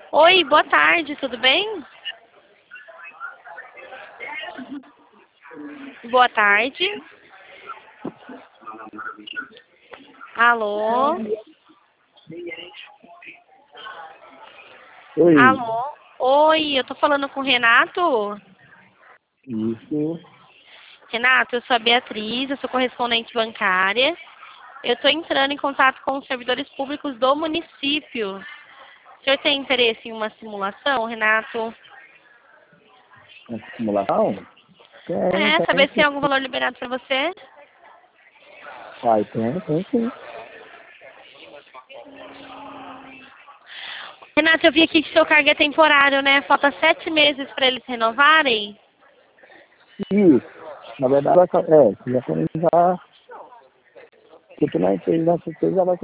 Oi, boa tarde, tudo bem? Boa tarde. Alô? Oi, Alô? Oi, eu tô falando com o Renato? isso. Renato, eu sou a Beatriz, eu sou correspondente bancária. Eu tô entrando em contato com os servidores públicos do município. O senhor tem interesse em uma simulação, Renato? Uma simulação? Saber Tem se tem sim. algum valor liberado para você? Pai, tem sim. Renato, eu vi aqui que seu cargo é temporário, né? Falta 7 meses para eles renovarem. Isso. Na verdade, já finalizar, porque na empresa já vai